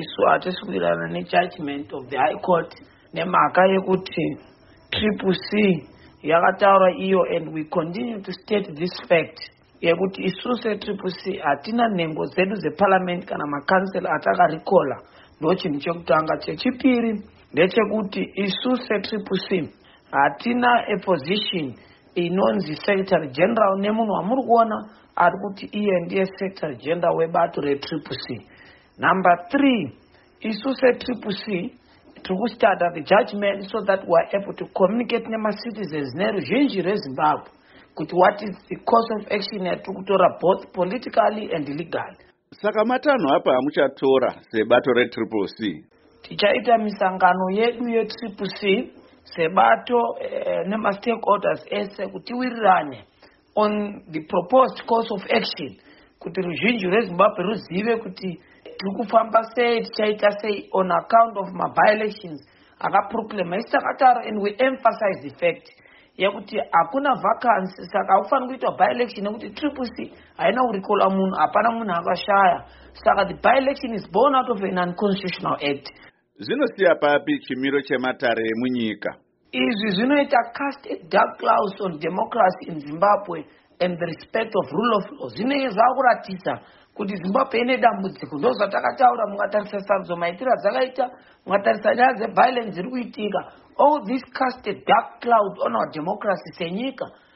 isu hatiswirirana nejudgment of the High Court nemhaka yekuti Triple C yakataura iyo, and we continue to state this fact yekuti isu Triple C hatina nhengo zedu zeparliament kana makansela atakarikola. Ndo chinhu chekutanga. Chechipiri ndechekuti isu Triple C hatina a position inonzi Secretary General nemunhu wamuri kuona ari kuti iye ndiye Secretary General webato reTriple C. Number 3, isu Triple C to start the judgment so that we are able to communicate citizens neruzhinji reZimbabwe kuti what is the course of action yatikutora both politically and legally. Saka matanho apa amuchatora sebato reTriple C? Tichaita misangano yedu yeTriple C sebato nema-stakeholders ese kuti wirirane on the proposed course of action kuti ruzhinji reZimbabwe ruzive kuti tikufamba sei, tichaita sei on account of by-elections akaproclama isitakataro. And we emphasize the fact yekuti hakuna vacancy, saka haufaniri kuitwa by-election nekuti Triple C haina kurikola munhu, hapana munhu akashaya. Saka the by-election is born out of an unconstitutional act. Zvinosiya papi chimiro chematare emunyika? Izvi zvinoita cast a dark cloud on democracy in Zimbabwe and the respect of rule of law. Zvinenge zvakuratidza kuti Zimbabwe ine dambudziko. Ndo zvatakataura, mukatarisa sarudzo maitiro dzakaita, mukatarisa nyaya dzeviolence dziri kuitika. All this cast a dark cloud on our democracy senyika.